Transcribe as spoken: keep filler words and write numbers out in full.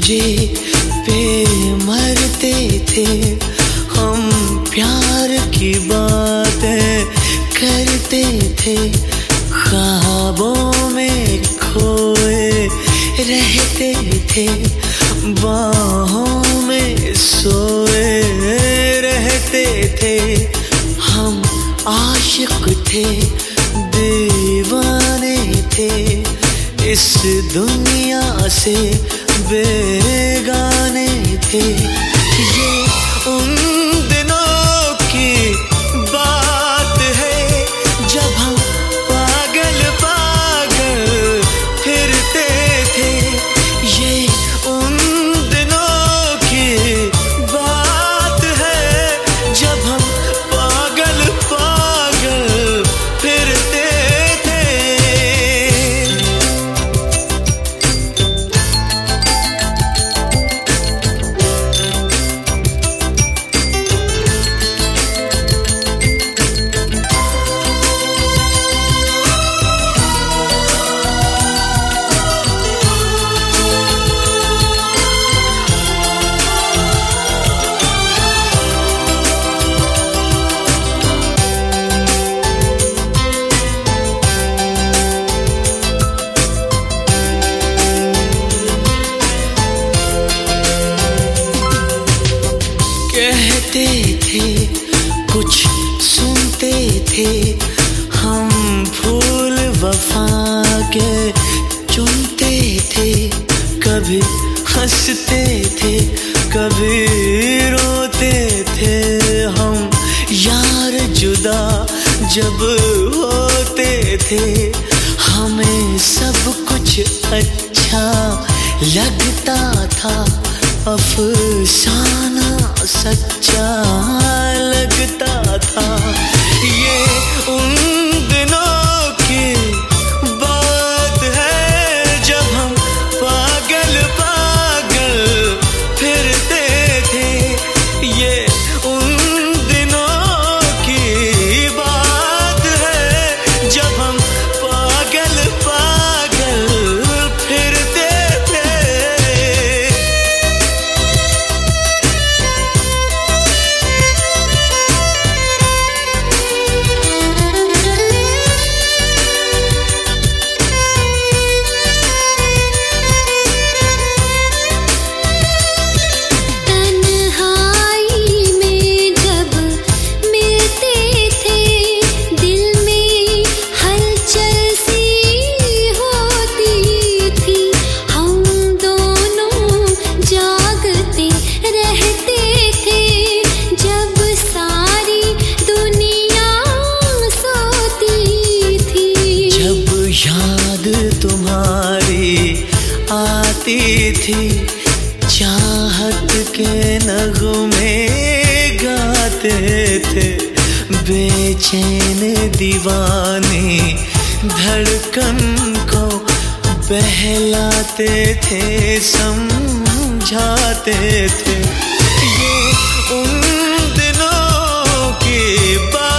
दूसरे पे मरते थे हम, प्यार की बातें करते थे, ख्वाबों में खोए रहते थे, बाहों में सोए रहते थे। हम आशिक थे, दीवाने थे, इस दुनिया से बेगाने थे। ये उन दिनों की बात है जब हम पागल पागल फिरते थे। ये उन दिनों की बात है जब हम पागल पागल फिरते थे। कहते थे कुछ सुनते थे हम, फूल वफा के चुनते थे, कभी हंसते थे कभी रोते थे हम। यार जुदा जब होते थे हमें सब कुछ अच्छा लगता था, अफसाना सच्चा लगता था। ये उन दिनों की बात है जब हम पागल पागल फिरते थे। ये उन दिनों की बात है जब हम पागल पागल फिरते थे। तुम्हारी आती थी, चाहत के नगमे गाते थे, बेचैन दीवाने धड़कन को बहलाते थे, समझाते थे। ये उन दिनों की बात